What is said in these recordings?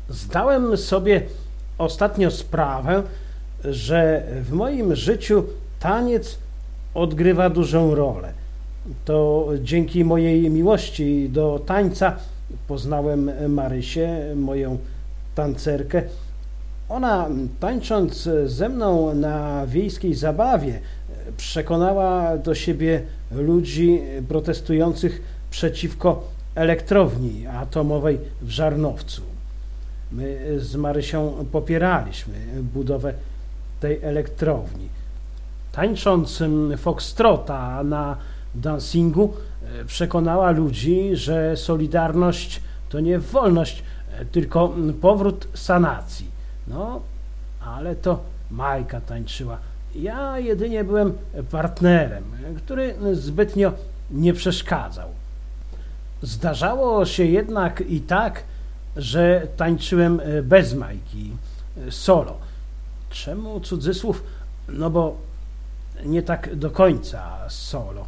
Zdałem sobie ostatnio sprawę, że w moim życiu taniec odgrywa dużą rolę. To dzięki mojej miłości do tańca poznałem Marysię, moją tancerkę. Ona, tańcząc ze mną na wiejskiej zabawie, przekonała do siebie ludzi protestujących przeciwko elektrowni atomowej w Żarnowcu. My z Marysią popieraliśmy budowę tej elektrowni. Tańcząc foxtrota na dancingu przekonała ludzi, że Solidarność to nie wolność, tylko powrót sanacji. No, ale to Majka tańczyła. Ja jedynie byłem partnerem, który zbytnio nie przeszkadzał. Zdarzało się jednak i tak, że tańczyłem bez Majki, solo. Czemu cudzysłów? No bo nie tak do końca solo.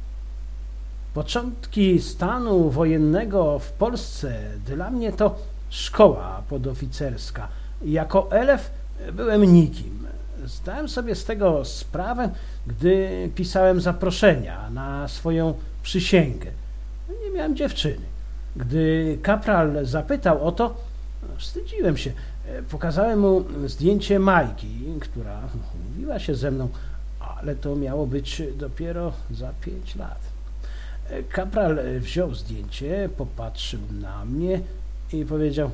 Początki stanu wojennego w Polsce dla mnie to szkoła podoficerska. Jako elef byłem nikim. Zdałem sobie z tego sprawę, gdy pisałem zaproszenia na swoją przysięgę. Nie miałem dziewczyny. Gdy kapral zapytał o to, wstydziłem się. Pokazałem mu zdjęcie Majki, która mówiła się ze mną, ale to miało być dopiero za 5 lat. Kapral wziął zdjęcie, popatrzył na mnie i powiedział: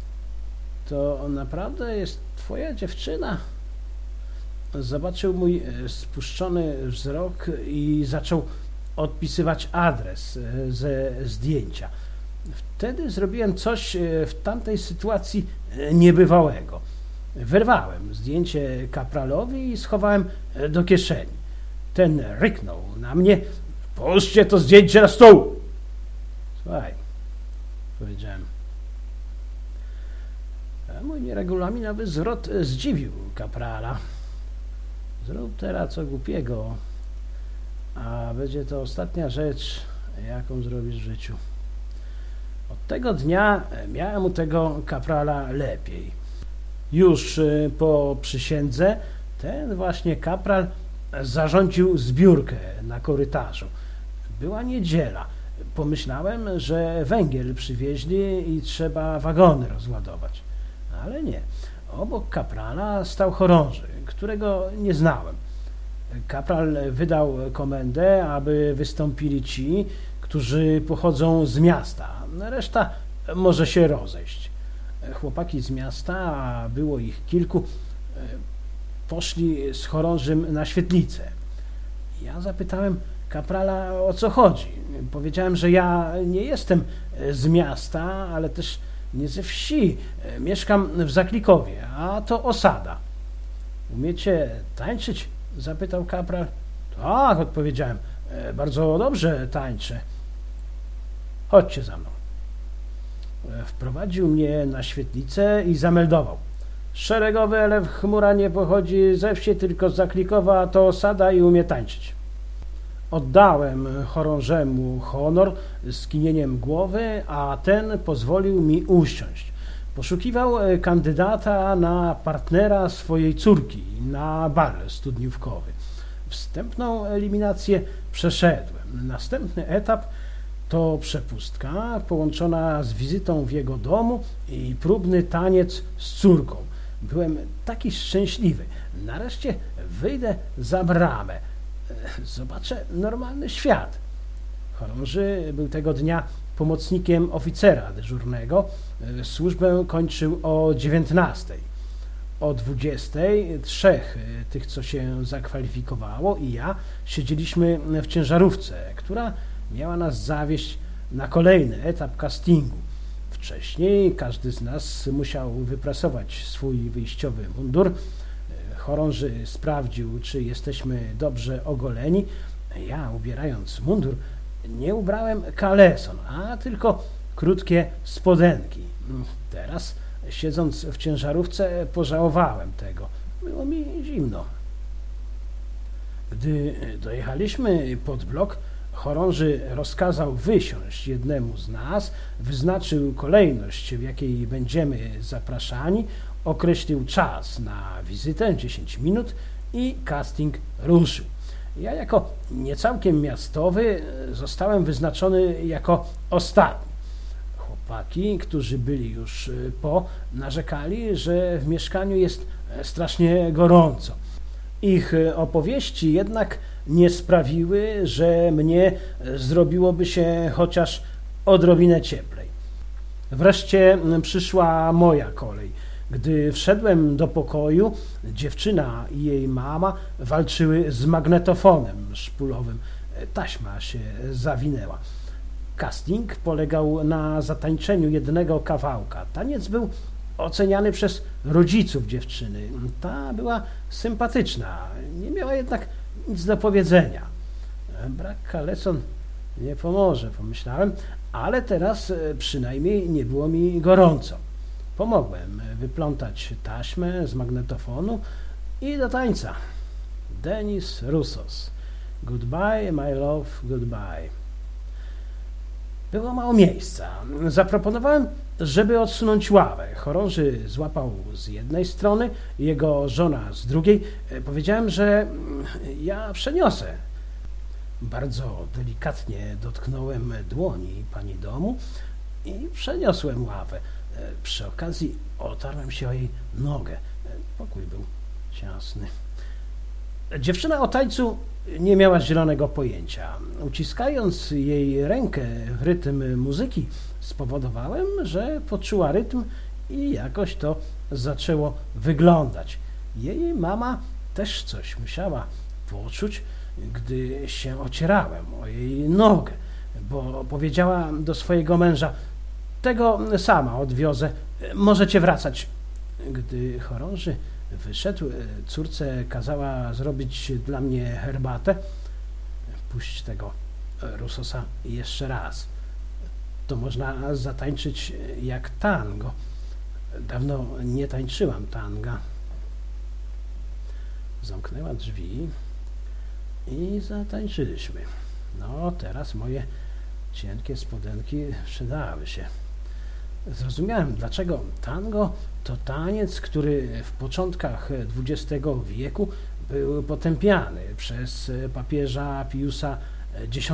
to naprawdę jest twoja dziewczyna? Zobaczył mój spuszczony wzrok i zaczął odpisywać adres ze zdjęcia. Wtedy zrobiłem coś w tamtej sytuacji niebywałego. Wyrwałem zdjęcie kapralowi i schowałem do kieszeni. Ten ryknął na mnie: połóżcie to zdjęcie na stół! Słuchaj, powiedziałem. Mój nieregulaminowy zwrot zdziwił kaprala. Zrób teraz co głupiego, a będzie to ostatnia rzecz, jaką zrobisz w życiu. Od tego dnia miałem u tego kaprala lepiej. Już po przysiędze ten właśnie kapral zarządził zbiórkę na korytarzu. Była niedziela. Pomyślałem, że węgiel przywieźli i trzeba wagony rozładować. Ale nie. Obok kaprala stał chorąży, którego nie znałem. Kapral wydał komendę, aby wystąpili ci, którzy pochodzą z miasta. Reszta może się rozejść. Chłopaki z miasta, a było ich kilku, poszli z chorążym na świetlicę. Ja zapytałem kaprala, o co chodzi. Powiedziałem, że ja nie jestem z miasta, ale też nie ze wsi. Mieszkam w Zaklikowie, a to osada. Umiecie tańczyć? Zapytał kapral. Tak, odpowiedziałem. Bardzo dobrze tańczę. Chodźcie za mną. Wprowadził mnie na świetlicę i zameldował: szeregowy elef Chmura nie pochodzi ze wsi, tylko z Zaklikowa, to osada i umie tańczyć. Oddałem chorążemu honor skinieniem głowy, a ten pozwolił mi usiąść. Poszukiwał kandydata na partnera swojej córki na bal studniówkowy. Wstępną eliminację przeszedłem. Następny etap to przepustka połączona z wizytą w jego domu i próbny taniec z córką. Byłem taki szczęśliwy. Nareszcie wyjdę za bramę. Zobaczę normalny świat. Chorąży był tego dnia pomocnikiem oficera dyżurnego. Służbę kończył o 19:00. O 20:00 trzech tych, co się zakwalifikowało, i ja siedzieliśmy w ciężarówce, która miała nas zawieźć na kolejny etap castingu. Wcześniej każdy z nas musiał wyprasować swój wyjściowy mundur. Chorąży sprawdził, czy jesteśmy dobrze ogoleni. Ja, ubierając mundur, nie ubrałem kaleson, a tylko krótkie spodenki. Teraz, siedząc w ciężarówce, pożałowałem tego. Było mi zimno. Gdy dojechaliśmy pod blok, Chorąży rozkazał wysiąść jednemu z nas, wyznaczył kolejność, w jakiej będziemy zapraszani, określił czas na wizytę, 10 minut i casting ruszył. Ja jako niecałkiem miastowy zostałem wyznaczony jako ostatni. Chłopaki, którzy byli już narzekali, że w mieszkaniu jest strasznie gorąco. Ich opowieści jednak nie sprawiły, że mnie zrobiłoby się chociaż odrobinę cieplej. Wreszcie przyszła moja kolej. Gdy wszedłem do pokoju, dziewczyna i jej mama walczyły z magnetofonem szpulowym. Taśma się zawinęła. Casting polegał na zatańczeniu jednego kawałka. Taniec był oceniany przez rodziców dziewczyny. Ta była sympatyczna, nie miała jednak nic do powiedzenia. Brak kalecon nie pomoże, pomyślałem, ale teraz przynajmniej nie było mi gorąco. Pomogłem wyplątać taśmę z magnetofonu i do tańca. Denis Roussos. Goodbye, my love, goodbye. Było mało miejsca. Zaproponowałem, żeby odsunąć ławę. Chorąży złapał z jednej strony, jego żona z drugiej. Powiedziałem, że ja przeniosę. Bardzo delikatnie dotknąłem dłoni pani domu i przeniosłem ławę. Przy okazji otarłem się o jej nogę. Pokój był ciasny. Dziewczyna o tańcu nie miała zielonego pojęcia. Uciskając jej rękę w rytm muzyki, spowodowałem, że poczuła rytm i jakoś to zaczęło wyglądać. Jej mama też coś musiała poczuć, gdy się ocierałem o jej nogę, bo powiedziała do swojego męża: tego sama odwiozę, możecie wracać. Gdy chorąży wyszedł, córce kazała zrobić dla mnie herbatę. Puść tego Roussosa jeszcze raz. To można zatańczyć jak tango. Dawno nie tańczyłam tanga. Zamknęła drzwi i zatańczyliśmy. No, teraz moje cienkie spodenki przydały się. Zrozumiałem, dlaczego tango to taniec, który w początkach XX wieku był potępiany przez papieża Piusa X.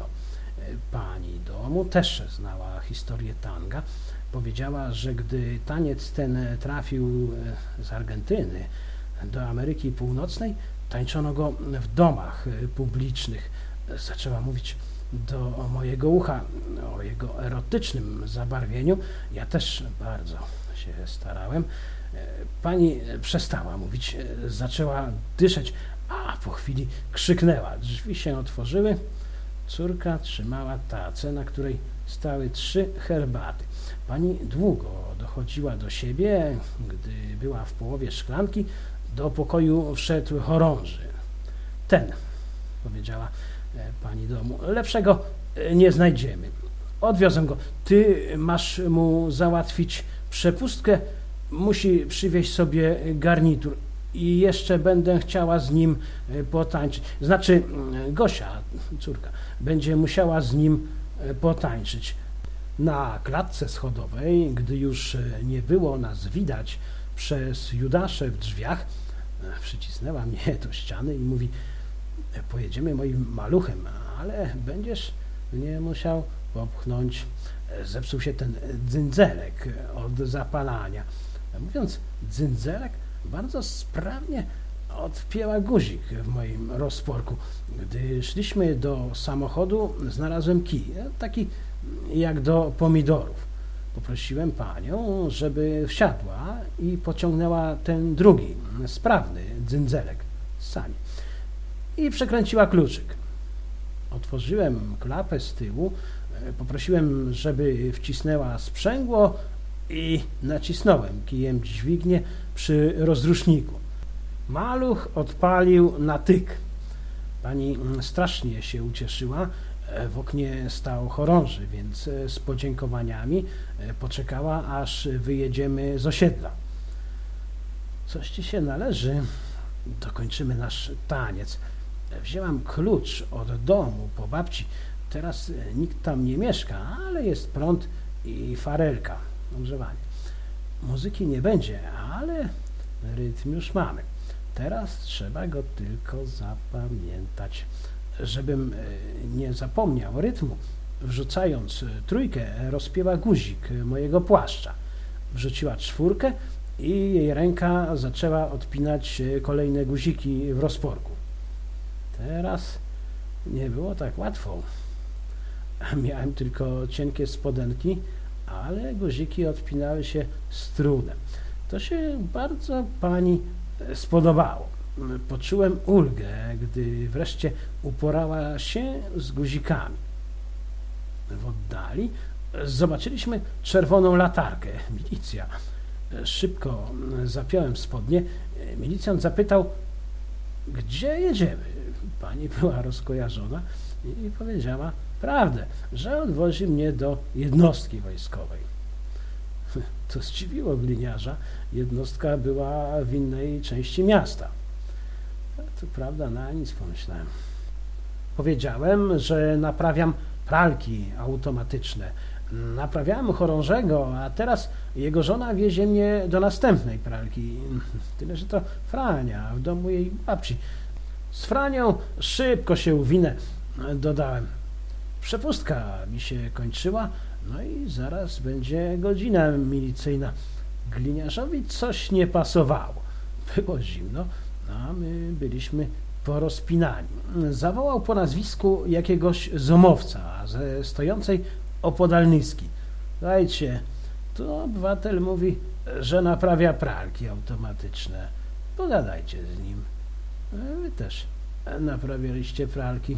Pani domu też znała historię tanga. Powiedziała, że gdy taniec ten trafił z Argentyny do Ameryki Północnej, tańczono go w domach publicznych. Zaczęła mówić do mojego ucha o jego erotycznym zabarwieniu. Ja też bardzo się starałem. Pani przestała mówić, zaczęła dyszeć, a po chwili krzyknęła. Drzwi się otworzyły. Córka trzymała tacę, na której stały 3 herbaty. Pani długo dochodziła do siebie. Gdy była w połowie szklanki, do pokoju wszedł chorąży. Ten, powiedziała pani domu, lepszego nie znajdziemy. Odwiozę go. Ty masz mu załatwić przepustkę, musi przywieźć sobie garnitur i jeszcze będę chciała z nim potańczyć. Znaczy, Gosia, córka, będzie musiała z nim potańczyć. Na klatce schodowej, gdy już nie było nas widać przez Judasze w drzwiach, przycisnęła mnie do ściany i mówi: pojedziemy moim maluchem, ale będziesz mnie musiał popchnąć. Zepsuł się ten dzyndzelek od zapalania. Mówiąc dzyndzelek, bardzo sprawnie odpięła guzik w moim rozporku. Gdy szliśmy do samochodu, znalazłem kij, taki jak do pomidorów. Poprosiłem panią, żeby wsiadła i pociągnęła ten drugi, sprawny dzyndzelek z sani. I przekręciła kluczyk. Otworzyłem klapę z tyłu, poprosiłem, żeby wcisnęła sprzęgło i nacisnąłem kijem dźwignię przy rozruszniku. Maluch odpalił na tyk. Pani strasznie się ucieszyła. W oknie stał chorąży, więc z podziękowaniami poczekała, aż wyjedziemy z osiedla. Coś ci się należy. Dokończymy nasz taniec. Wzięłam klucz od domu po babci. Teraz nikt tam nie mieszka, ale jest prąd i farelka, ogrzewanie. Muzyki nie będzie, ale rytm już mamy. Teraz trzeba go tylko zapamiętać. Żebym nie zapomniał rytmu, wrzucając trójkę, rozpięła guzik mojego płaszcza. Wrzuciła czwórkę i jej ręka zaczęła odpinać kolejne guziki w rozporku. Teraz nie było tak łatwo. Miałem tylko cienkie spodenki, ale guziki odpinały się z trudem. To się bardzo pani spodobało. Poczułem ulgę, gdy wreszcie uporała się z guzikami. W oddali zobaczyliśmy czerwoną latarkę. Milicja. Szybko zapiąłem spodnie. Milicjant zapytał, gdzie jedziemy? Pani była rozkojarzona i powiedziała prawdę, że odwozi mnie do jednostki wojskowej. To zdziwiło gliniarza. Jednostka była w innej części miasta. To prawda, na nic pomyślałem. Powiedziałem, że naprawiam pralki automatyczne. Naprawiałem chorążego, a teraz jego żona wiezie mnie do następnej pralki. Tyle, że to Frania w domu jej babci. Z Franią szybko się uwinę, dodałem. Przepustka mi się kończyła, no i zaraz będzie godzina milicyjna. Gliniarzowi coś nie pasowało. Było zimno, a my byliśmy porozpinani. Zawołał po nazwisku jakiegoś zomowca ze stojącej opodal Nyski. Dajcie, tu obywatel mówi, że naprawia pralki automatyczne. Pogadajcie z nim. Wy też naprawialiście pralki.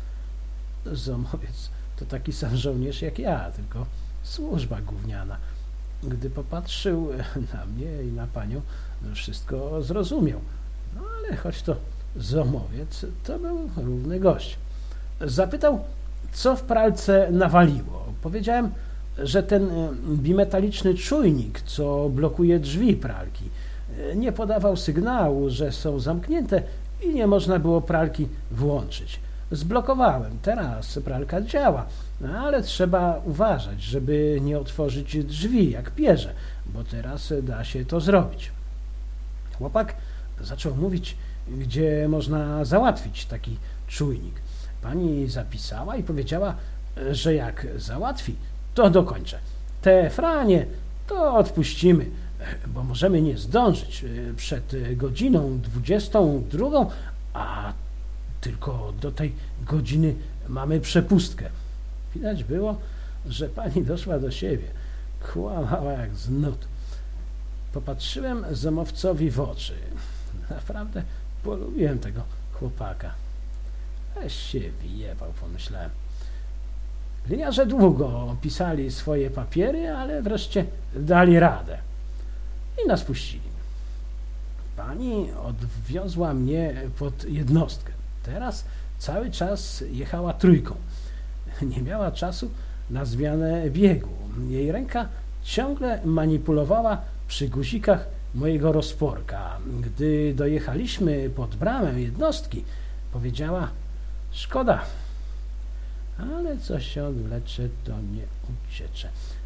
Zomowiec to taki sam żołnierz jak ja, tylko służba gówniana. Gdy popatrzył na mnie i na panią, wszystko zrozumiał. No ale choć to zomowiec, to był równy gość. Zapytał, co w pralce nawaliło. Powiedziałem, że ten bimetaliczny czujnik, co blokuje drzwi pralki, nie podawał sygnału, że są zamknięte i nie można było pralki włączyć. Zblokowałem. Teraz pralka działa, ale trzeba uważać, żeby nie otworzyć drzwi jak pierze, bo teraz da się to zrobić. Chłopak zaczął mówić, gdzie można załatwić taki czujnik. Pani zapisała i powiedziała, że jak załatwi, to dokończę. Te Franie to odpuścimy, bo możemy nie zdążyć przed godziną 22, a tylko do tej godziny mamy przepustkę. Widać było, że pani doszła do siebie. Kłamała jak z nut. Popatrzyłem zomowcowi w oczy. Naprawdę polubiłem tego chłopaka. Weź się wyjebał, pomyślałem. Gliniarze długo pisali swoje papiery, ale wreszcie dali radę i nas puścili. Pani odwiozła mnie pod jednostkę. Teraz cały czas jechała trójką. Nie miała czasu na zmianę biegu. Jej ręka ciągle manipulowała przy guzikach mojego rozporka. Gdy dojechaliśmy pod bramę jednostki, powiedziała, szkoda, ale co się odwlecze, to nie uciecze.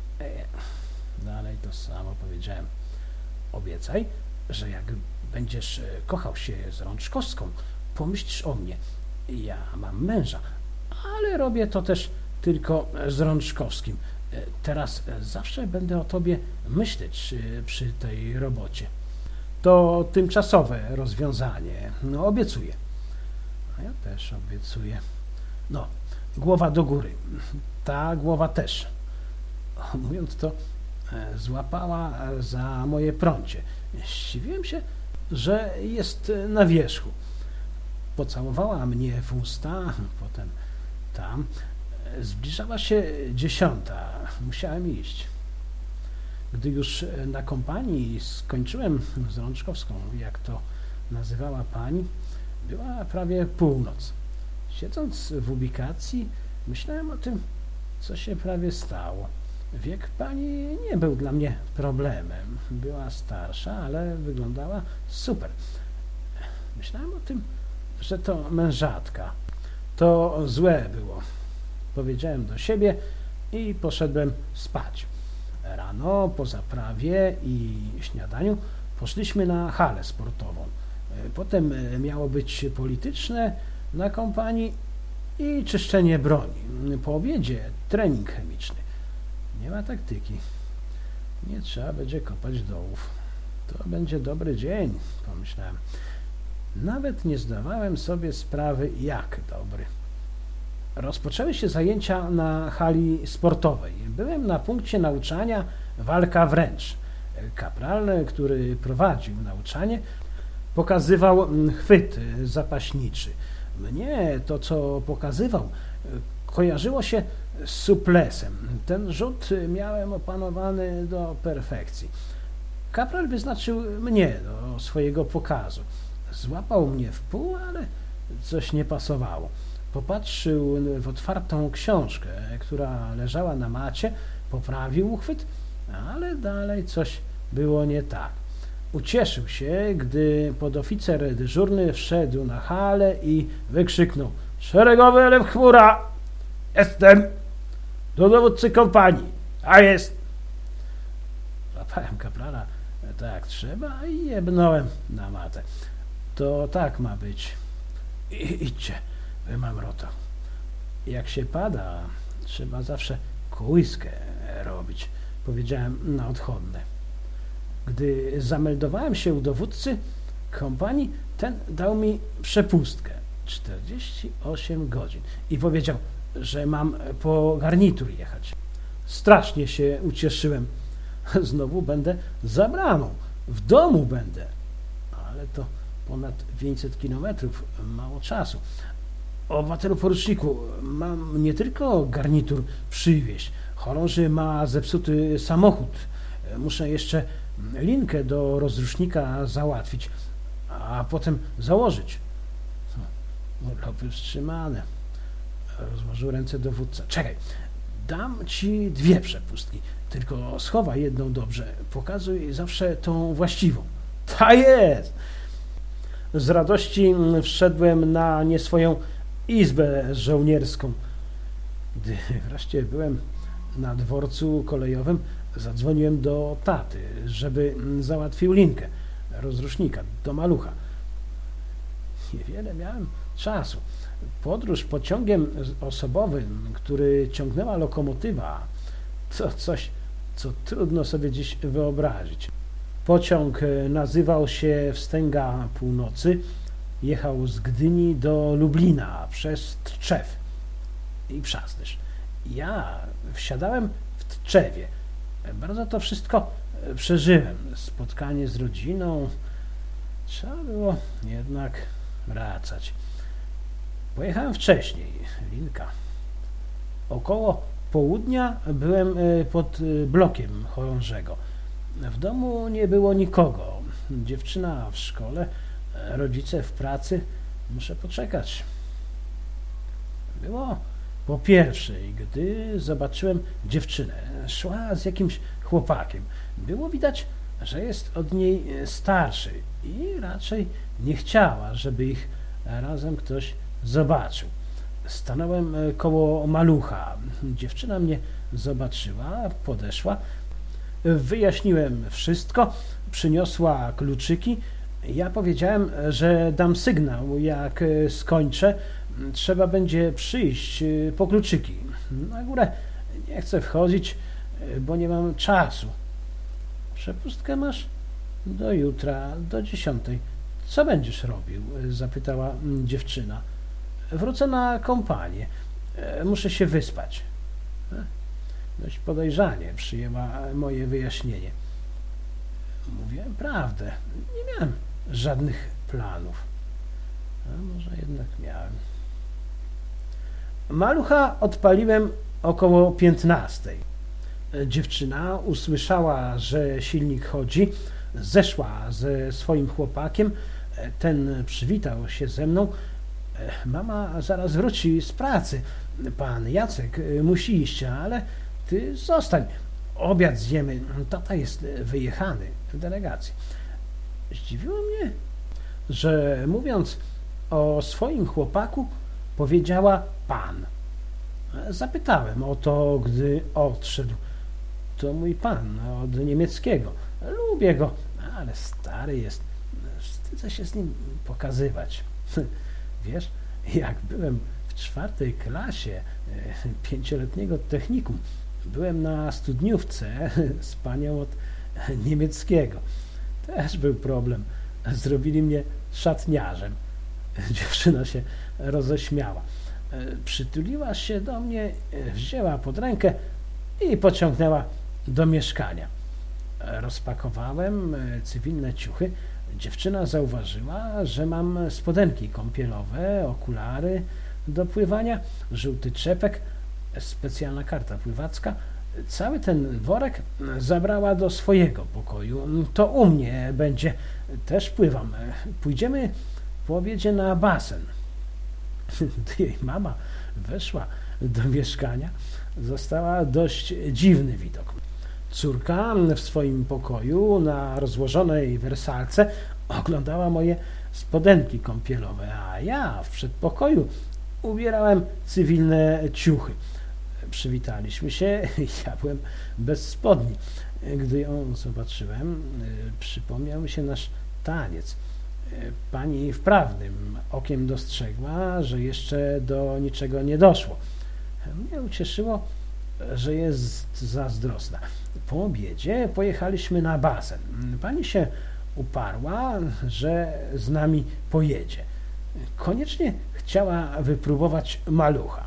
Dalej to samo powiedziałem. Obiecaj, że jak będziesz kochał się z Rączkowską, pomyślisz o mnie. Ja mam męża, ale robię to też tylko z Rączkowskim. Teraz zawsze będę o tobie myśleć przy tej robocie. To tymczasowe rozwiązanie. No, obiecuję. A ja też obiecuję. No, głowa do góry. Ta głowa też. Mówiąc to, złapała za moje prącie. Zdziwiłem się, że jest na wierzchu. Pocałowała mnie w usta, potem tam. Zbliżała się 10. Musiałem iść. Gdy już na kompanii skończyłem z Rączkowską, jak to nazywała pani, była prawie północ. Siedząc w ubikacji, myślałem o tym, co się prawie stało. Wiek pani nie był dla mnie problemem. Była starsza, ale wyglądała super. Myślałem o tym, że to mężatka. To złe było. Powiedziałem do siebie i poszedłem spać. Rano po zaprawie i śniadaniu poszliśmy na halę sportową. Potem miało być polityczne na kompanii i czyszczenie broni. Po obiedzie trening chemiczny. Nie ma taktyki. Nie trzeba będzie kopać dołów. To będzie dobry dzień, pomyślałem. Nawet nie zdawałem sobie sprawy, jak dobry. Rozpoczęły się zajęcia na hali sportowej. Byłem na punkcie nauczania walka wręcz. Kapral, który prowadził nauczanie, pokazywał chwyt zapaśniczy. Mnie to, co pokazywał, kojarzyło się z suplesem. Ten rzut miałem opanowany do perfekcji. Kapral wyznaczył mnie do swojego pokazu. Złapał mnie w pół, ale coś nie pasowało. Popatrzył w otwartą książkę, która leżała na macie, poprawił uchwyt, ale dalej coś było nie tak. Ucieszył się, gdy podoficer dyżurny wszedł na halę i wykrzyknął: „Szeregowy Elew Chmura! Jestem! Do dowódcy kompanii! A jest!” Złapałem kaprala tak jak trzeba i jebnąłem na matę. To tak ma być. Idźcie, wymamrotał. Jak się pada, trzeba zawsze kujskę robić, powiedziałem na odchodne. Gdy zameldowałem się u dowódcy kompanii, ten dał mi przepustkę 48 godzin i powiedział, że mam po garnitur jechać. Strasznie się ucieszyłem. Znowu będę za bramą, w domu będę, ale to ponad 500 kilometrów, mało czasu. Obywatelu poruczniku, mam nie tylko garnitur przywieźć, chorąży ma zepsuty samochód, muszę jeszcze linkę do rozrusznika załatwić, a potem założyć. Urlopy wstrzymane. Rozłożył ręce dowódca. Czekaj, dam ci 2 przepustki, tylko schowaj jedną dobrze, pokazuj zawsze tą właściwą. Ta jest! Z radości wszedłem na nie swoją izbę żołnierską. Gdy wreszcie byłem na dworcu kolejowym, zadzwoniłem do taty, żeby załatwił linkę rozrusznika do malucha. Niewiele miałem czasu. Podróż pociągiem osobowym, który ciągnęła lokomotywa, to coś, co trudno sobie dziś wyobrazić. Pociąg nazywał się Wstęga Północy. Jechał z Gdyni do Lublina przez Tczew i Przasnysz. Ja wsiadałem w Tczewie. Bardzo to wszystko przeżyłem. Spotkanie z rodziną. Trzeba było jednak wracać. Pojechałem wcześniej. Linka. Około południa byłem pod blokiem chorążego. W domu nie było nikogo. Dziewczyna w szkole, rodzice w pracy. Muszę poczekać. Było po pierwszej, gdy zobaczyłem dziewczynę. Szła z jakimś chłopakiem. Było widać, że jest od niej starszy i raczej nie chciała, żeby ich razem ktoś zobaczył. Stanąłem koło malucha. Dziewczyna mnie zobaczyła, podeszła. Wyjaśniłem wszystko, przyniosła kluczyki. Ja powiedziałem, że dam sygnał, jak skończę. Trzeba będzie przyjść po kluczyki. Na górę nie chcę wchodzić, bo nie mam czasu. Przepustkę masz? Do jutra, do 10. Co będziesz robił? Zapytała dziewczyna. Wrócę na kompanię. Muszę się wyspać. Dość podejrzanie przyjęła moje wyjaśnienie. Mówiłem prawdę. Nie miałem żadnych planów. A może jednak miałem. Malucha odpaliłem około 15. Dziewczyna usłyszała, że silnik chodzi. Zeszła ze swoim chłopakiem. Ten przywitał się ze mną. Mama zaraz wróci z pracy. Pan Jacek musi iść, ale ty zostań. Obiad zjemy. Tata jest wyjechany w delegacji. Zdziwiło mnie, że mówiąc O swoim chłopaku powiedziała pan. Zapytałem o to, gdy odszedł. To mój pan od niemieckiego. Lubię go, ale stary jest. Wstydzę się z nim pokazywać. Wiesz, jak byłem w 4. klasie 5-letniego technikum, byłem na studniówce z panią od niemieckiego. Też był problem. Zrobili mnie szatniarzem. Dziewczyna się roześmiała. Przytuliła się do mnie, wzięła pod rękę i pociągnęła do mieszkania. Rozpakowałem cywilne ciuchy. Dziewczyna zauważyła, że mam spodenki kąpielowe, okulary do pływania, żółty czepek, specjalna karta pływacka. Cały ten worek zabrała do swojego pokoju. To u mnie będzie. Też pływam. Pójdziemy po obiedzie na basen. Gdy jej mama weszła do mieszkania, została dość dziwny widok. Córka w swoim pokoju na rozłożonej wersalce oglądała moje spodenki kąpielowe, a ja w przedpokoju ubierałem cywilne ciuchy. Przywitaliśmy się, ja byłem bez spodni. Gdy ją zobaczyłem, przypomniał mi się nasz taniec. Pani wprawnym okiem dostrzegła, że jeszcze do niczego nie doszło. Mnie ucieszyło, że jest zazdrosna. Po obiedzie pojechaliśmy na basen. Pani się uparła, że z nami pojedzie. Koniecznie chciała wypróbować malucha.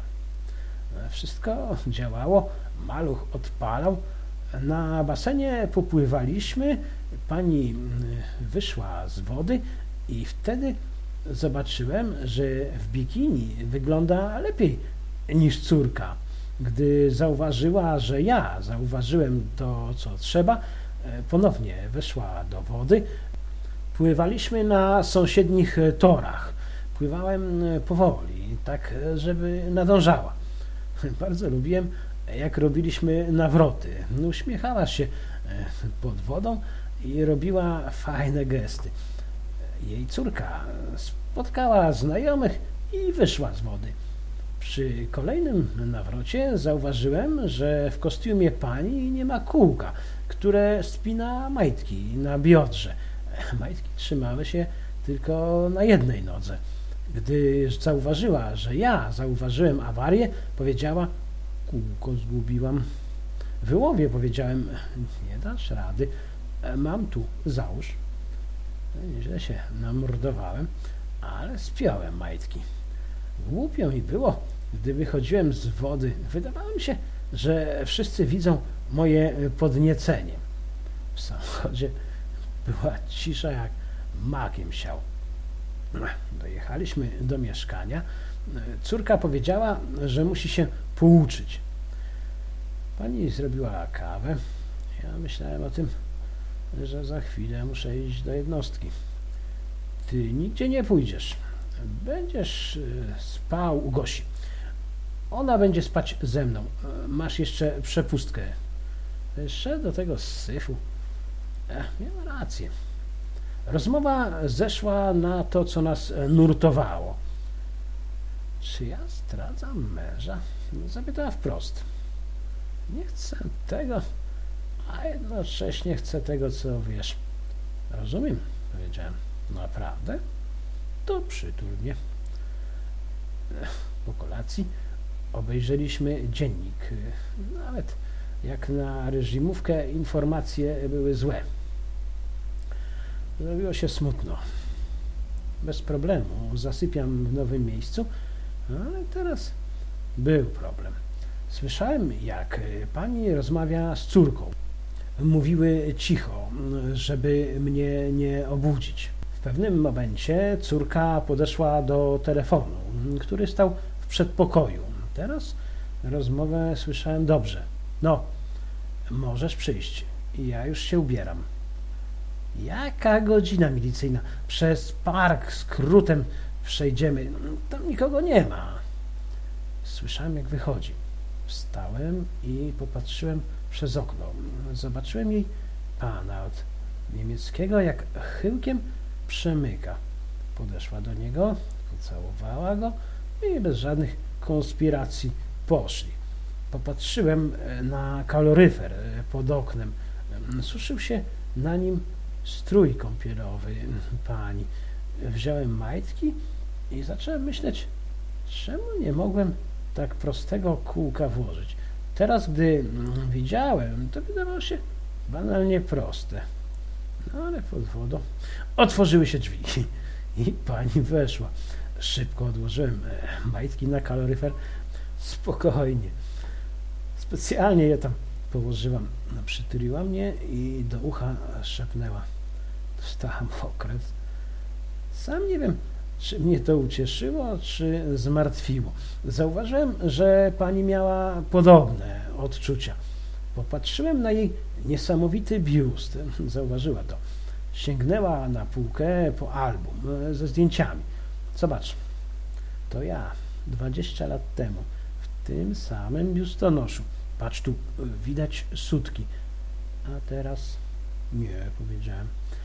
Wszystko działało, maluch odpalał. Na basenie popływaliśmy, pani wyszła z wody i wtedy zobaczyłem, że w bikini wygląda lepiej niż córka. Gdy zauważyła, że ja zauważyłem to, co trzeba, ponownie weszła do wody. Pływaliśmy na sąsiednich torach. Pływałem powoli, tak żeby nadążała. Bardzo lubiłem, jak robiliśmy nawroty. Uśmiechała się pod wodą i robiła fajne gesty. Jej córka spotkała znajomych i wyszła z wody. Przy kolejnym nawrocie zauważyłem, że w kostiumie pani nie ma kółka, które spina majtki na biodrze. Majtki trzymały się tylko na jednej nodze. Gdy zauważyła, że ja zauważyłem awarię, powiedziała: kółko zgubiłam. W łowie powiedziałem: nie dasz rady, mam tu, załóż. Nieźle się namordowałem, ale spiąłem majtki. Głupio mi było, gdy wychodziłem z wody. Wydawało mi się, że wszyscy widzą moje podniecenie. W samochodzie była cisza jak makiem siał. Dojechaliśmy do mieszkania. Córka powiedziała, że musi się pouczyć. Pani zrobiła kawę. Ja myślałem o tym, że za chwilę muszę iść do jednostki. Ty nigdzie nie pójdziesz. Będziesz spał u Gosi. Ona będzie spać ze mną. Masz jeszcze przepustkę. Jeszcze do tego syfu. Miała rację. Rozmowa zeszła na to, co nas nurtowało. Czy ja zdradzam męża? Zapytała wprost. Nie chcę tego, a jednocześnie chcę tego, co wiesz. Rozumiem, powiedziałem. Naprawdę? To przytul mnie. Po kolacji obejrzeliśmy dziennik. Nawet jak na reżimówkę informacje były złe. Zrobiło się smutno. Bez problemu zasypiam w nowym miejscu, ale teraz był problem. Słyszałem, jak pani rozmawia z córką. Mówiły cicho, żeby mnie nie obudzić. W pewnym momencie córka podeszła do telefonu, który stał w przedpokoju. Teraz rozmowę słyszałem dobrze. No, możesz przyjść. Ja już się ubieram. Jaka godzina milicyjna? Przez park skrótem przejdziemy. Tam nikogo nie ma. Słyszałem, jak wychodzi. Wstałem i popatrzyłem przez okno. Zobaczyłem jej pana od niemieckiego, jak chyłkiem przemyka. Podeszła do niego, Pocałowała go i bez żadnych konspiracji poszli. Popatrzyłem na kaloryfer pod oknem. Suszył się na nim strój kąpielowy pani. Wziąłem majtki i zacząłem myśleć, czemu nie mogłem tak prostego kółka włożyć. Teraz, gdy widziałem, to wydawało się banalnie proste. No ale pod wodą otworzyły się drzwi i pani weszła. Szybko odłożyłem majtki na kaloryfer. Spokojnie. Specjalnie je tam położyłam. Przytuliła mnie i do ucha szepnęła. Dostałam okres. Sam nie wiem, czy mnie to ucieszyło, czy zmartwiło. Zauważyłem, że pani miała podobne odczucia. Popatrzyłem na jej niesamowity biust. Zauważyła to. Sięgnęła na półkę po album ze zdjęciami. Zobacz, to ja 20 lat temu w tym samym biustonoszu. Patrz tu, widać sutki. A teraz nie, powiedziałem.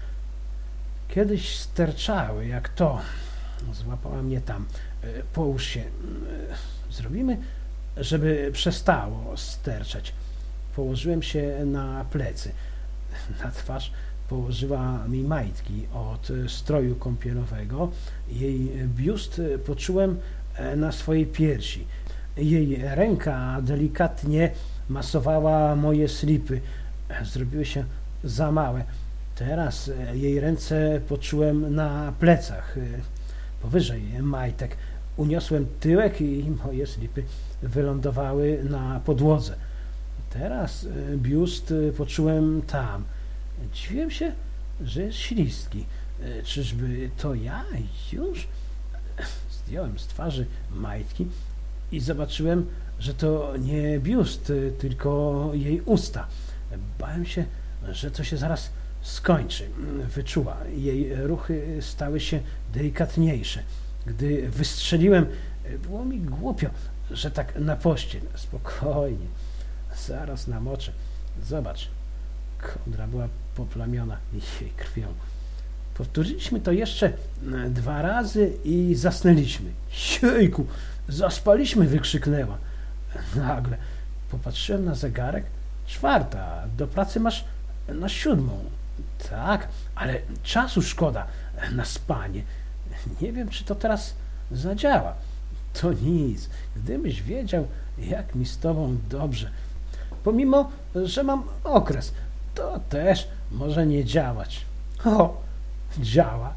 Kiedyś sterczały jak to. Złapała mnie tam. Połóż się. Zrobimy, żeby przestało sterczeć. Położyłem się na plecy. Na twarz położyła mi majtki od stroju kąpielowego. Jej biust poczułem na swojej piersi. Jej ręka delikatnie masowała moje slipy. Zrobiły się za małe. Teraz jej ręce poczułem na plecach, powyżej majtek. Uniosłem tyłek i moje slipy wylądowały na podłodze. Teraz biust poczułem tam. Dziwiłem się, że jest śliski. Czyżby to ja już? Zdjąłem z twarzy majtki i zobaczyłem, że to nie biust, tylko jej usta. Bałem się, że to się zaraz skończy. Wyczuła. Jej ruchy stały się delikatniejsze. Gdy wystrzeliłem, było mi głupio, że tak na pościel. Spokojnie. Zaraz namoczę. Zobacz. Kołdra była poplamiona jej krwią. Powtórzyliśmy to jeszcze 2 razy i zasnęliśmy. Jejku, zaspaliśmy, wykrzyknęła. Nagle popatrzyłem na zegarek. 4, do pracy masz na 7. Tak, ale czasu szkoda na spanie. Nie wiem, czy to teraz zadziała. To nic, gdybyś wiedział, jak mi z tobą dobrze. Pomimo, że mam okres, to też może nie działać. O, działa.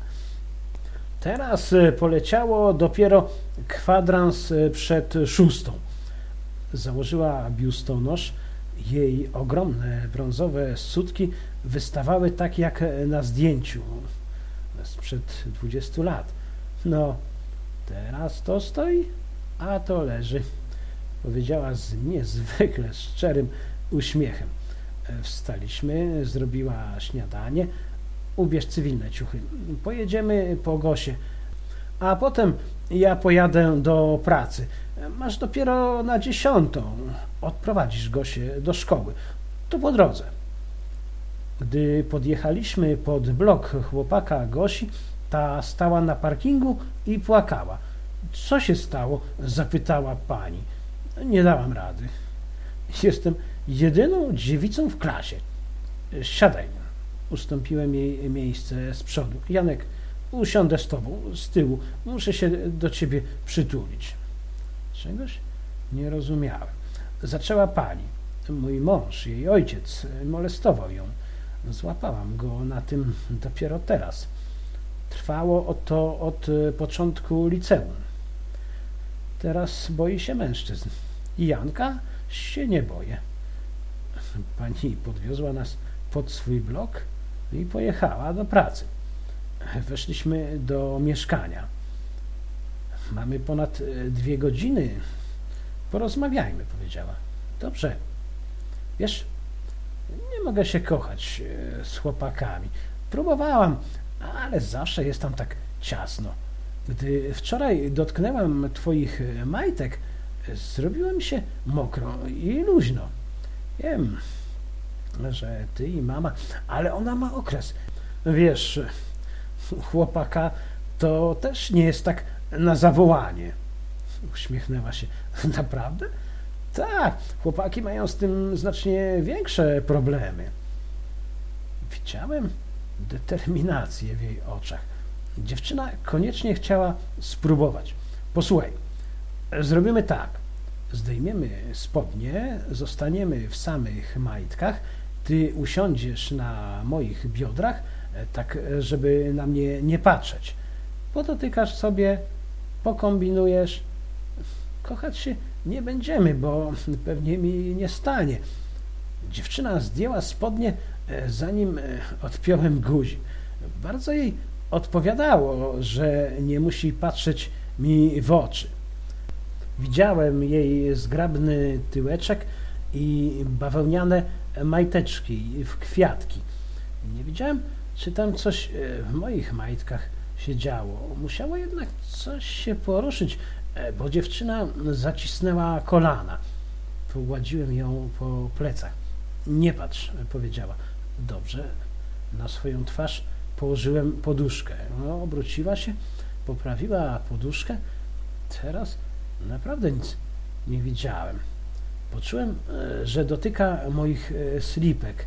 Teraz poleciało dopiero kwadrans przed 6. Założyła biustonosz. Jej ogromne brązowe sutki wystawały tak jak na zdjęciu sprzed 20 lat. No, teraz to stoi, a to leży, powiedziała z niezwykle szczerym uśmiechem. Wstaliśmy, zrobiła śniadanie. Ubierz cywilne ciuchy. Pojedziemy po Gosię, a potem ja pojadę do pracy. Masz dopiero na 10. Odprowadzisz Gosię do szkoły. To po drodze. Gdy podjechaliśmy pod blok chłopaka Gosi, ta stała na parkingu i płakała. Co się stało? Zapytała pani. Nie dałam rady. Jestem jedyną dziewicą w klasie. Siadaj. Ustąpiłem jej miejsce z przodu. Janek, usiądę z tobą, z tyłu. Muszę się do ciebie przytulić. Czegoś nie rozumiałem. Zaczęła pani. Mój mąż, jej ojciec, molestował ją. Złapałam go na tym dopiero teraz. Trwało to od początku liceum. Teraz boi się mężczyzn. Janka się nie boję. Pani podwiozła nas pod swój blok i pojechała do pracy. Weszliśmy do mieszkania. Mamy ponad 2 godziny. Porozmawiajmy, powiedziała. Dobrze. Wiesz, nie mogę się kochać z chłopakami. Próbowałam, ale zawsze jest tam tak ciasno. Gdy wczoraj dotknęłam twoich majtek, zrobiło mi się mokro i luźno. Wiem, że ty i mama, ale ona ma okres. Wiesz, chłopaka to też nie jest tak na zawołanie. Uśmiechnęła się. Naprawdę? Tak, chłopaki mają z tym znacznie większe problemy. Widziałem determinację w jej oczach. Dziewczyna koniecznie chciała spróbować. Posłuchaj, zrobimy tak. Zdejmiemy spodnie, zostaniemy w samych majtkach, ty usiądziesz na moich biodrach, tak żeby na mnie nie patrzeć. Podotykasz sobie, pokombinujesz. Kochać się nie będziemy, bo pewnie mi nie stanie. Dziewczyna zdjęła spodnie, zanim odpiąłem guzik. Bardzo jej odpowiadało, że nie musi patrzeć mi w oczy. Widziałem jej zgrabny tyłeczek i bawełniane majteczki w kwiatki. Nie wiedziałem, czy tam coś w moich majtkach się działo. Musiało jednak coś się poruszyć, bo dziewczyna zacisnęła kolana. Pogładziłem ją po plecach. Nie patrz, powiedziała. Dobrze. Na swoją twarz położyłem poduszkę. No, obróciła się, poprawiła poduszkę. Teraz naprawdę nic nie widziałem. Poczułem, że dotyka moich slipek.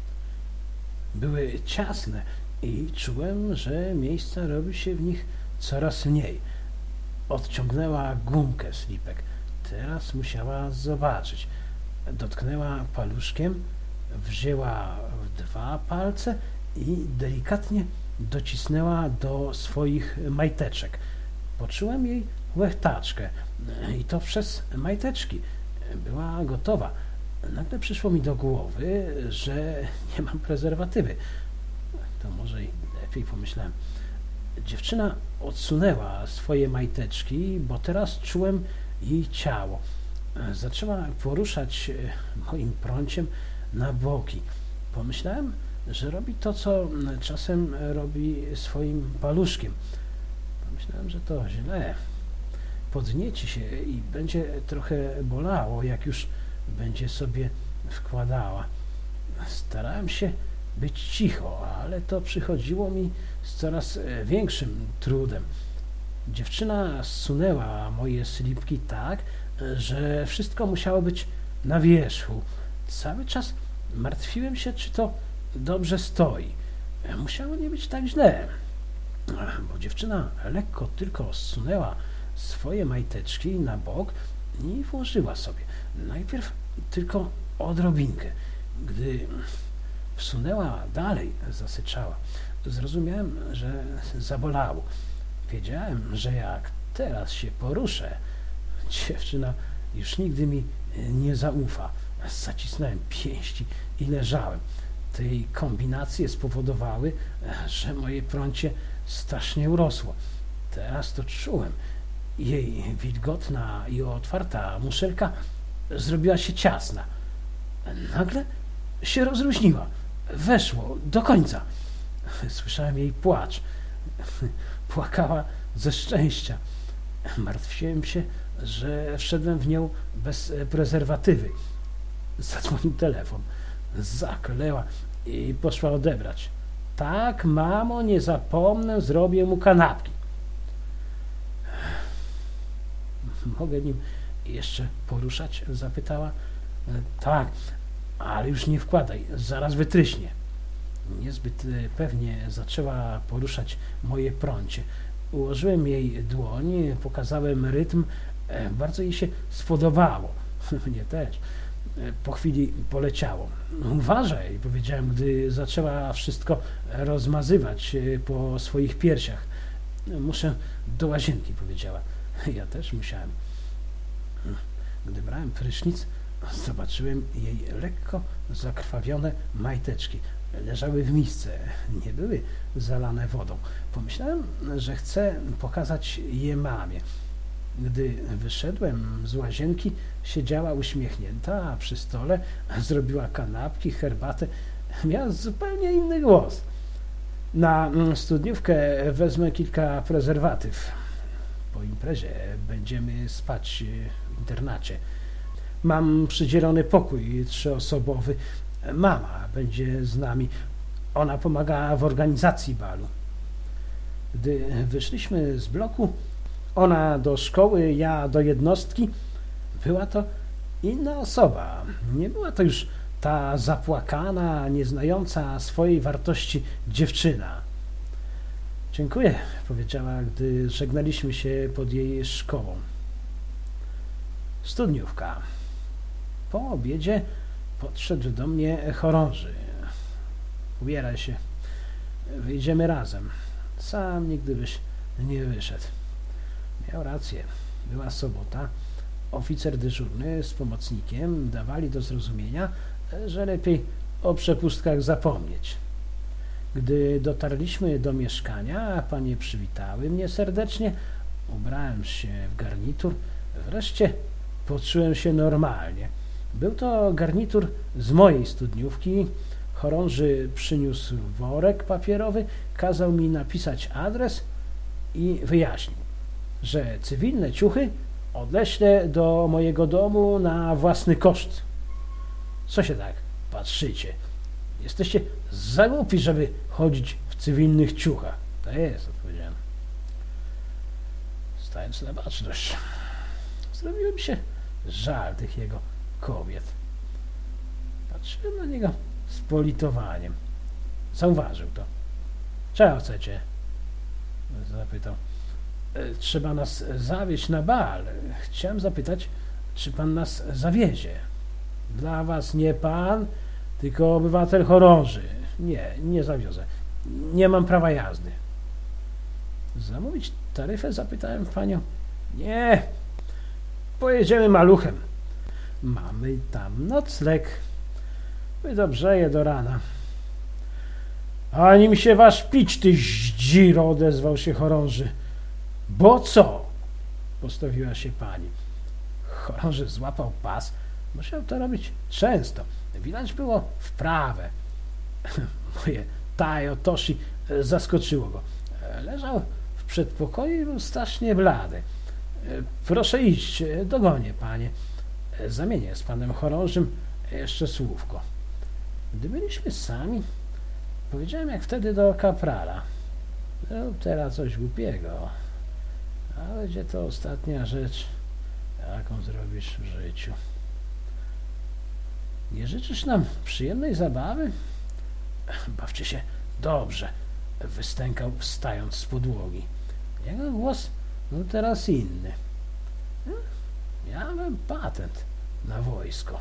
Były ciasne i czułem, że miejsca robi się w nich coraz mniej. Odciągnęła gumkę slipek. Teraz musiała zobaczyć. Dotknęła paluszkiem, wzięła w 2 palce i delikatnie docisnęła do swoich majteczek. Poczułem jej łechtaczkę i to przez majteczki. Była gotowa. Nagle przyszło mi do głowy, że nie mam prezerwatywy. To może i lepiej, pomyślałem. Dziewczyna odsunęła swoje majteczki, bo teraz czułem jej ciało. Zaczęła poruszać moim prąciem na boki. Pomyślałem, że robi to, co czasem robi swoim paluszkiem. Pomyślałem, że to źle. Podnieci się i będzie trochę bolało, jak już będzie sobie wkładała. Starałem się być cicho, ale to przychodziło mi z coraz większym trudem. Dziewczyna zsunęła moje slipki tak, że wszystko musiało być na wierzchu. Cały czas martwiłem się, czy to dobrze stoi. Musiało nie być tak źle, bo dziewczyna lekko tylko zsunęła swoje majteczki na bok i włożyła sobie. Najpierw tylko odrobinkę. Gdy wsunęła dalej, zasyczała. Zrozumiałem, że zabolało. Wiedziałem, że jak teraz się poruszę, dziewczyna już nigdy mi nie zaufa. Zacisnąłem pięści i leżałem. Tej kombinacje spowodowały, że moje prącie strasznie urosło. Teraz to czułem. Jej wilgotna i otwarta muszelka zrobiła się ciasna. Nagle się rozluźniła. Weszło do końca. Słyszałem jej płacz. Płakała ze szczęścia. Martwiłem się, że wszedłem w nią bez prezerwatywy. Zadzwonił telefon. Zaklęła i poszła odebrać. Tak, mamo, nie zapomnę, zrobię mu kanapki. Mogę nim jeszcze poruszać? Zapytała. Tak, ale już nie wkładaj, zaraz wytryśnie. Niezbyt pewnie zaczęła poruszać moje prącie. Ułożyłem jej dłoń, pokazałem rytm. Bardzo jej się spodobało. Mnie też. Po chwili poleciało. Uważaj, powiedziałem, gdy zaczęła wszystko rozmazywać po swoich piersiach. Muszę do łazienki, powiedziała. Ja też musiałem. Gdy brałem prysznic, zobaczyłem jej lekko zakrwawione majteczki. Leżały w misce, nie były zalane wodą. Pomyślałem, że chcę pokazać je mamie. Gdy wyszedłem z łazienki, siedziała uśmiechnięta, a przy stole zrobiła kanapki, herbatę. Miała zupełnie inny głos. Na studniówkę wezmę kilka prezerwatyw. Po imprezie będziemy spać w internacie. Mam przydzielony pokój 3-osobowy. Mama będzie z nami. Ona pomaga w organizacji balu. Gdy wyszliśmy z bloku, Ona do szkoły, ja do jednostki. Była to inna osoba. Nie była to już ta zapłakana, nieznająca swojej wartości dziewczyna. Dziękuję, powiedziała, gdy żegnaliśmy się pod jej szkołą. Studniówka. Po obiedzie podszedł do mnie chorąży. Ubieraj się. Wyjdziemy razem. Sam nigdy byś nie wyszedł. Miał rację. Była sobota. Oficer dyżurny z pomocnikiem dawali do zrozumienia, że lepiej o przepustkach zapomnieć. Gdy dotarliśmy do mieszkania, panie przywitały mnie serdecznie. Ubrałem się w garnitur. Wreszcie poczułem się normalnie. Był to garnitur z mojej studniówki. Chorąży przyniósł worek papierowy, kazał mi napisać adres i wyjaśnił, że cywilne ciuchy odeślę do mojego domu na własny koszt. Co się tak patrzycie? Jesteście za głupi, żeby chodzić w cywilnych ciuchach. To jest, odpowiedziałem. Stając na baczność, zrobiło mi się żal tych jego kobiet. Patrzyłem na niego z politowaniem. Zauważył to. Czego chcecie? Zapytał. Trzeba nas zawieźć na bal. Chciałem zapytać, czy pan nas zawiezie. Dla was nie pan, tylko obywatel chorąży. Nie zawiozę. Nie mam prawa jazdy. Zamówić taryfę? Zapytałem panią. Nie. Pojedziemy maluchem. Mamy tam nocleg. Wydobrzeje do rana. Ani mi się waż pić, ty zdziro, odezwał się chorąży. Bo co? Postawiła się pani. Chorąży złapał pas. Musiał to robić często. Widać było wprawę. Moje Tajo Toshi zaskoczyło go. Leżał w przedpokoju i był strasznie blady. Proszę iść, dogonię panie. Zamienię z panem chorążym jeszcze słówko. Gdy byliśmy sami, powiedziałem jak wtedy do kaprala. No, teraz coś głupiego, ale będzie to ostatnia rzecz, jaką zrobisz w życiu. Nie życzysz nam przyjemnej zabawy? Bawcie się dobrze, wystękał wstając z podłogi. Jego głos był teraz inny. Miałem patent na wojsko.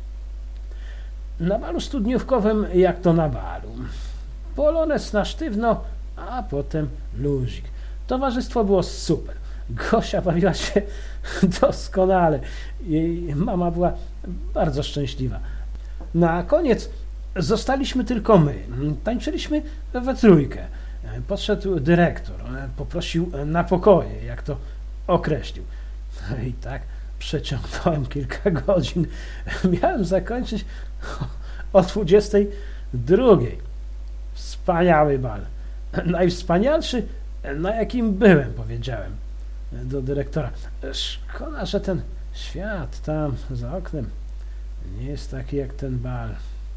Na balu studniówkowym jak to na balu. Polones na sztywno, a potem luzik. Towarzystwo było super. Gosia bawiła się doskonale. Jej mama była bardzo szczęśliwa. Na koniec zostaliśmy tylko my. Tańczyliśmy we trójkę. Podszedł dyrektor. Poprosił na pokoje, jak to określił. I tak przeciągnąłem kilka godzin. Miałem zakończyć o 22. Wspaniały bal. Najwspanialszy, na jakim byłem, powiedziałem do dyrektora. Szkoda, że ten świat tam za oknem nie jest taki jak ten bal.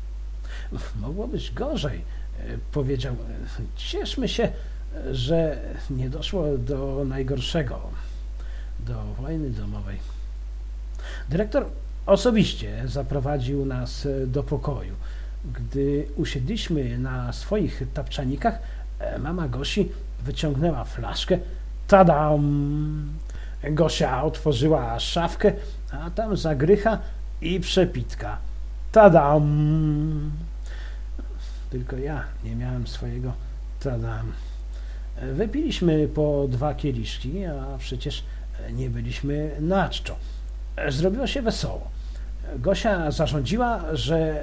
Mogło być gorzej, powiedział. Cieszmy się, że nie doszło do najgorszego, do wojny domowej. Dyrektor osobiście zaprowadził nas do pokoju. Gdy usiedliśmy na swoich tapczanikach, mama Gosi wyciągnęła flaszkę. Tadam! Gosia otworzyła szafkę, a tam zagrycha i przepitka. Tadam! Tylko ja nie miałem swojego tadam. Wypiliśmy po 2 kieliszki, a przecież nie byliśmy na czczo. Zrobiło się wesoło. Gosia zarządziła, że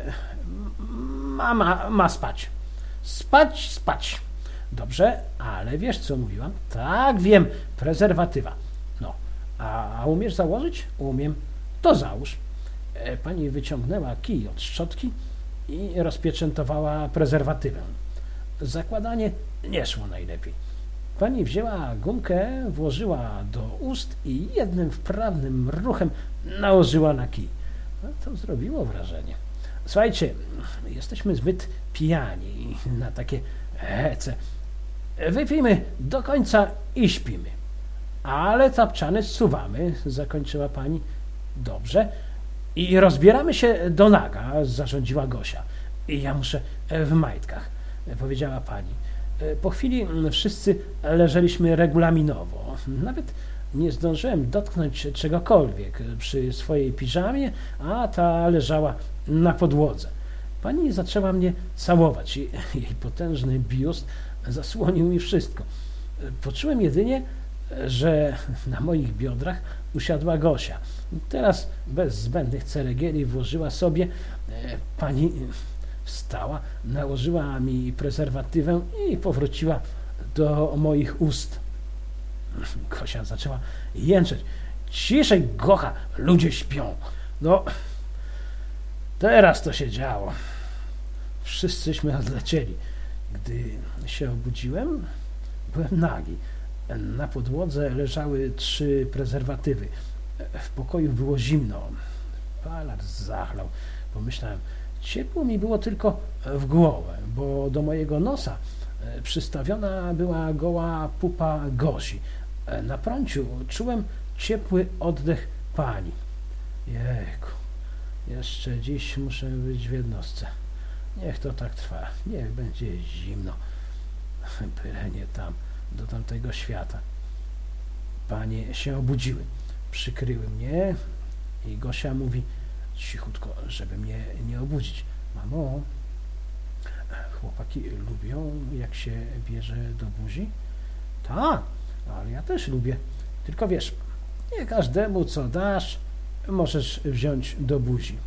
mama ma spać. Spać, spać. Dobrze, ale wiesz, co mówiłam? Tak, wiem, prezerwatywa. No, a umiesz założyć? Umiem. To załóż. Pani wyciągnęła kij od szczotki i rozpieczętowała prezerwatywę. Zakładanie nie szło najlepiej. Pani wzięła gumkę, włożyła do ust i jednym wprawnym ruchem nałożyła na kij. No, to zrobiło wrażenie. Słuchajcie, jesteśmy zbyt pijani na takie hece. Wypijmy do końca i śpimy. ale tapczany zsuwamy, zakończyła pani. Dobrze. I rozbieramy się do naga, zarządziła Gosia. I ja muszę w majtkach, powiedziała pani. Po chwili wszyscy leżeliśmy regulaminowo. Nawet nie zdążyłem dotknąć czegokolwiek przy swojej piżamie, a ta leżała na podłodze. Pani zaczęła mnie całować i jej potężny biust zasłonił mi wszystko. Poczułem jedynie, że na moich biodrach usiadła Gosia. Teraz bez zbędnych ceregieli włożyła sobie. Pani wstała, nałożyła mi prezerwatywę i powróciła do moich ust. Gosia zaczęła jęczeć. Ciszej, Gocha, ludzie śpią. No, teraz to się działo. Wszyscyśmy odlecieli. Gdy się obudziłem, byłem nagi. Na podłodze leżały 3 prezerwatywy. W pokoju było zimno. Palacz zachlał. Pomyślałem, ciepło mi było tylko w głowę, bo do mojego nosa przystawiona była goła pupa Gosi. Na prąciu czułem ciepły oddech pani. Jejku, jeszcze dziś muszę być w jednostce. Niech to tak trwa, niech będzie zimno. Byle nie tam, do tamtego świata. Panie się obudziły, przykryły mnie i Gosia mówi cichutko, żeby mnie nie obudzić. Mamo, chłopaki lubią, jak się bierze do buzi? Tak, ale ja też lubię. Tylko wiesz, nie każdemu co dasz, możesz wziąć do buzi.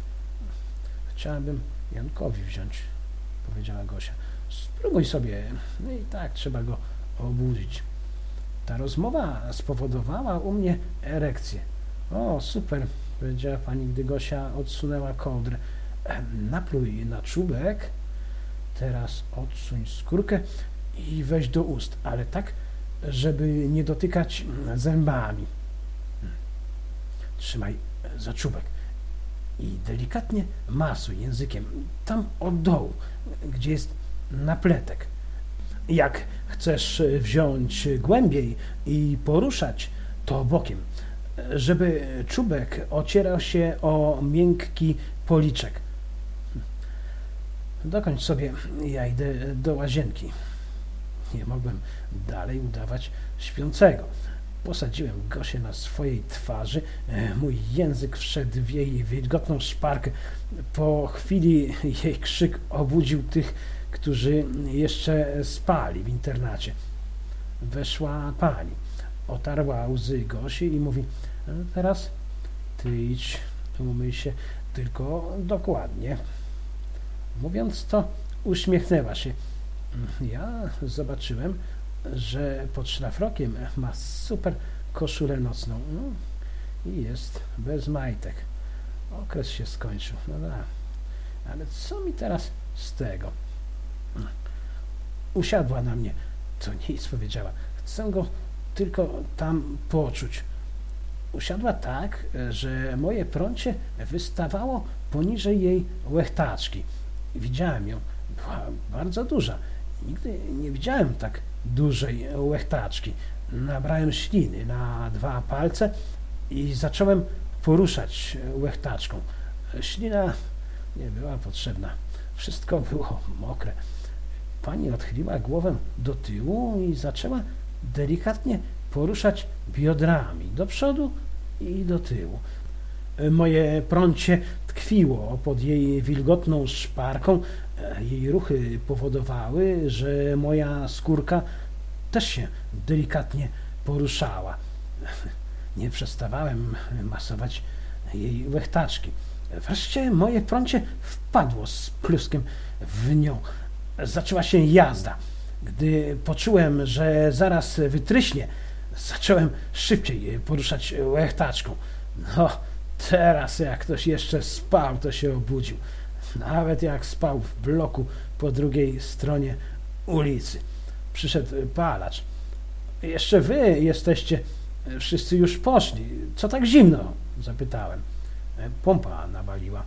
Chciałabym Jankowi wziąć, powiedziała Gosia. Spróbuj sobie, no i tak trzeba go obudzić. Ta rozmowa spowodowała u mnie erekcję. O, super, powiedziała pani, gdy Gosia odsunęła kołdrę. Napluj na czubek, teraz odsuń skórkę i weź do ust, ale tak, żeby nie dotykać zębami. Trzymaj za czubek i delikatnie masuj językiem tam od dołu, gdzie jest napletek. Jak chcesz wziąć głębiej i poruszać, to bokiem, żeby czubek ocierał się o miękki policzek. Dokończ sobie, ja idę do łazienki. Nie mogłem dalej udawać śpiącego. Posadziłem Gosię na swojej twarzy. Mój język wszedł w jej wilgotną szparkę. Po chwili jej krzyk obudził tych, którzy jeszcze spali w internacie. Weszła pani, otarła łzy Gosi i mówi: teraz ty idź, umyj się, tylko dokładnie. Mówiąc to, uśmiechnęła się. Ja zobaczyłem, że pod szlafrokiem ma super koszulę nocną i jest bez majtek. Okres się skończył. No tak. Ale co mi teraz z tego? Usiadła na mnie. To nic, powiedziała. Chcę go tylko tam poczuć. Usiadła tak, że moje prącie wystawało poniżej jej łechtaczki. Widziałem ją. Była bardzo duża. Nigdy nie widziałem tak dużej łechtaczki. Nabrałem śliny na 2 palce i zacząłem poruszać łechtaczką. Ślina nie była potrzebna. Wszystko było mokre. Pani odchyliła głowę do tyłu i zaczęła delikatnie poruszać biodrami do przodu i do tyłu. Moje prącie tkwiło pod jej wilgotną szparką. Jej ruchy powodowały, że moja skórka też się delikatnie poruszała. Nie przestawałem masować jej łechtaczki. Wreszcie moje prącie wpadło z pluskiem w nią. Zaczęła się jazda. Gdy poczułem, że zaraz wytryśnie, zacząłem szybciej poruszać łechtaczką. No, teraz jak ktoś jeszcze spał, to się obudził. Nawet jak spał w bloku po drugiej stronie ulicy. Przyszedł palacz. Jeszcze wy jesteście, wszyscy już poszli. Co tak zimno? Zapytałem. Pompa nawaliła.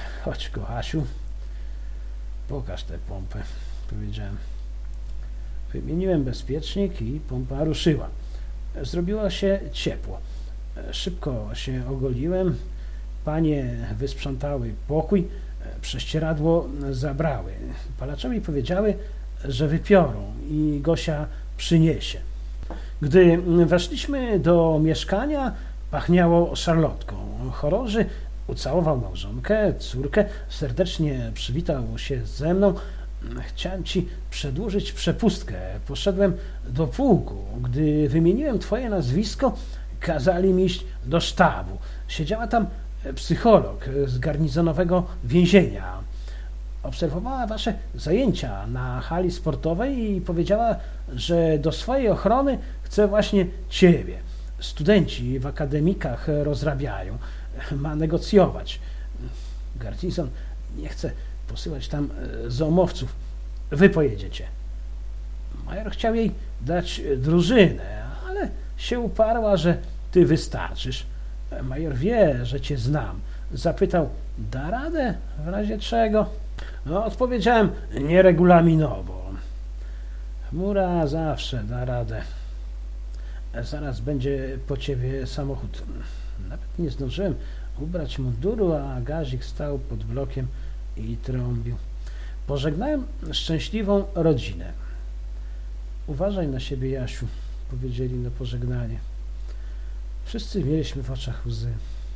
Chodź, Kochasiu, pokaż tę pompę, powiedziałem. Wymieniłem bezpiecznik i pompa ruszyła. Zrobiło się ciepło. Szybko się ogoliłem. Panie wysprzątały pokój, prześcieradło zabrały. Palaczowi powiedziały, że wypiorą i Gosia przyniesie. Gdy weszliśmy do mieszkania, pachniało szarlotką. Chorąży ucałował małżonkę, córkę, serdecznie przywitał się ze mną. Chciałem ci przedłużyć przepustkę. Poszedłem do pułku. Gdy wymieniłem twoje nazwisko, kazali mi iść do sztabu. Siedziała tam psycholog z garnizonowego więzienia. Obserwowała wasze zajęcia na hali sportowej i powiedziała, że do swojej ochrony chce właśnie ciebie. Studenci w akademikach rozrabiają. Ma negocjować. Garnizon nie chce posyłać tam zomowców. Wy pojedziecie. Major chciał jej dać drużynę, ale się uparła, że ty wystarczysz. Major wie, że cię znam. Zapytał, da radę w razie czego? No, odpowiedziałem nieregulaminowo. Chmura zawsze da radę. Zaraz będzie po ciebie samochód. Nawet nie zdążyłem ubrać munduru, a Gazik stał pod blokiem i trąbił. Pożegnałem szczęśliwą rodzinę. Uważaj na siebie, Jasiu, powiedzieli na pożegnanie. Wszyscy mieliśmy w oczach łzy.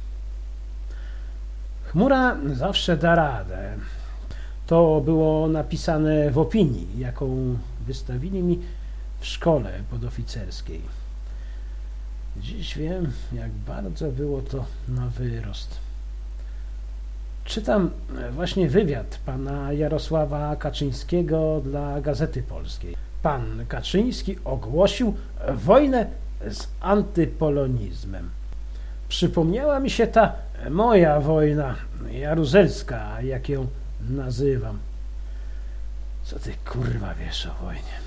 Chmura zawsze da radę. To było napisane w opinii, jaką wystawili mi w szkole podoficerskiej. Dziś wiem, jak bardzo było to na wyrost. Czytam właśnie wywiad pana Jarosława Kaczyńskiego dla Gazety Polskiej. Pan Kaczyński ogłosił wojnę z antypolonizmem. Przypomniała mi się ta moja wojna jaruzelska, jak ją nazywam. Co ty kurwa wiesz o wojnie?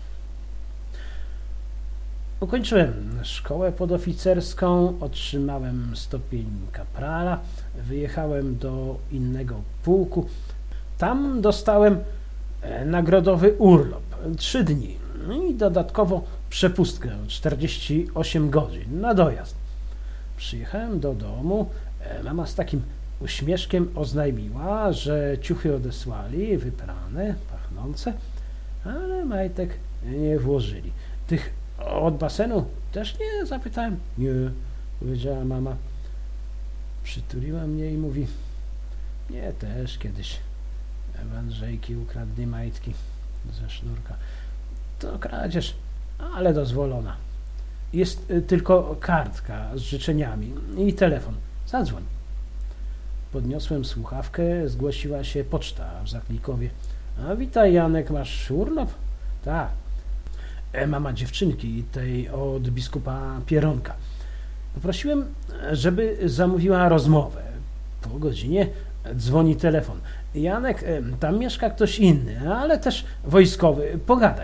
Ukończyłem szkołę podoficerską, otrzymałem stopień kaprala, wyjechałem do innego pułku. Tam dostałem nagrodowy urlop 3 dni i dodatkowo przepustkę 48 godzin na dojazd. Przyjechałem do domu, mama z takim uśmieszkiem oznajmiła, że ciuchy odesłali, wyprane, pachnące, ale majtek nie włożyli. Tych od basenu też nie? Zapytałem. Nie, powiedziała mama. Przytuliła mnie i mówi, mnie też kiedyś w Andrzejki ukradli majtki ze sznurka. To kradzież, ale dozwolona. Jest tylko kartka z życzeniami i telefon. Zadzwoń. Podniosłem słuchawkę, zgłosiła się poczta w Zaklikowie. A witaj, Janek, masz urlop? Tak. Mama dziewczynki, tej od biskupa Pieronka. Poprosiłem, żeby zamówiła rozmowę. Po godzinie dzwoni telefon. Janek, tam mieszka ktoś inny, ale też wojskowy. Pogadaj.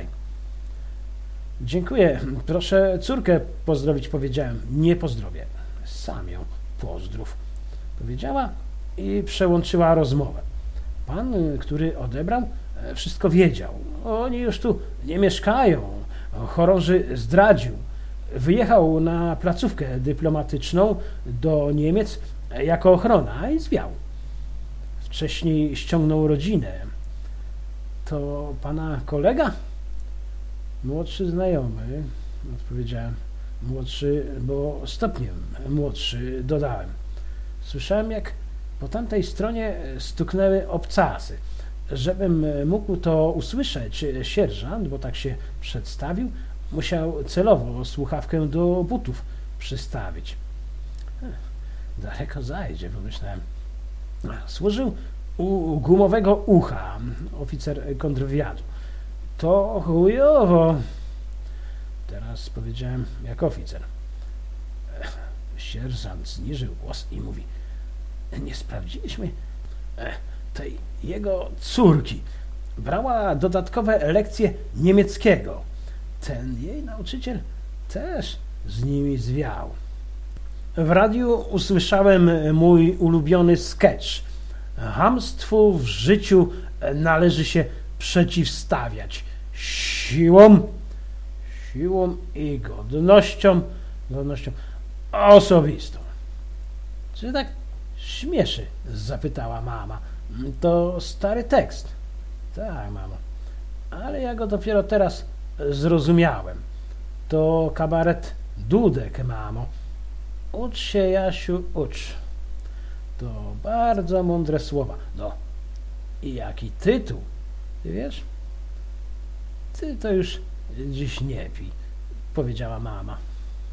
Dziękuję. Proszę córkę pozdrowić, powiedziałem. Nie pozdrowię. Sam ją pozdrów. Powiedziała i przełączyła rozmowę. Pan, który odebrał, wszystko wiedział. Oni już tu nie mieszkają. Chorąży zdradził. Wyjechał na placówkę dyplomatyczną do Niemiec jako ochrona i zwiał. Wcześniej ściągnął rodzinę. To pana kolega? Młodszy znajomy, odpowiedziałem. Młodszy, bo stopniem młodszy, dodałem. Słyszałem, jak po tamtej stronie stuknęły obcasy. Żebym mógł to usłyszeć, sierżant, bo tak się przedstawił, musiał celowo słuchawkę do butów przystawić. Daleko zajdzie, pomyślałem. Służył u gumowego ucha, oficer kontrwywiadu. To chujowo. Teraz powiedziałem jak oficer. Sierżant zniżył głos i mówi, nie sprawdziliśmy tej jego córki. Brała dodatkowe lekcje niemieckiego. Ten jej nauczyciel też z nimi zwiał. W radiu usłyszałem mój ulubiony sketch. Chamstwu w życiu należy się przeciwstawiać. siłą i godnością osobistą. Czy tak śmieszy? Zapytała mama. To stary tekst. Tak, mamo. Ale ja go dopiero teraz zrozumiałem. To kabaret Dudek, mamo. Ucz się, Jasiu, ucz. To bardzo mądre słowa. No, i jaki tytuł? Ty wiesz? Ty to już dziś nie pij, powiedziała mama.